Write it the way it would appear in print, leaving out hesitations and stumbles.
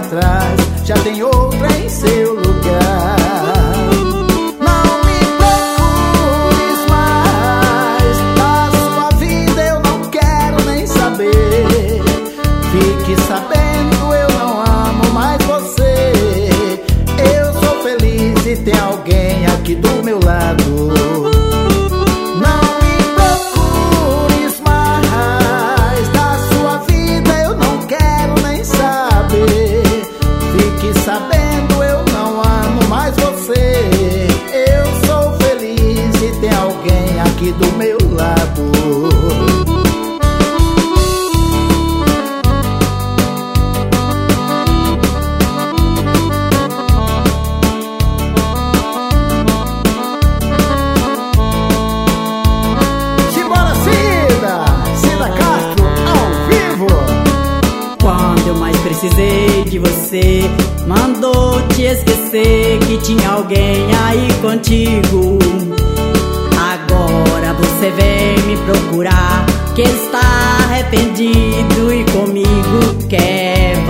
atrás, já tem outra em seu lugar. Não me procures mais, da sua vida eu não quero nem saber. Fique sabendo, eu não amo mais você. Eu sou feliz e tem alguém aqui do meu lado. Não me procures mais, da sua vida eu não quero nem saber. Fique sabendo, eu não amo mais você. Eu sou feliz e tem alguém aqui do meu lado. Precisei de você, mandou te esquecer que tinha alguém aí contigo. Agora você vem me procurar, que está arrependido e comigo quer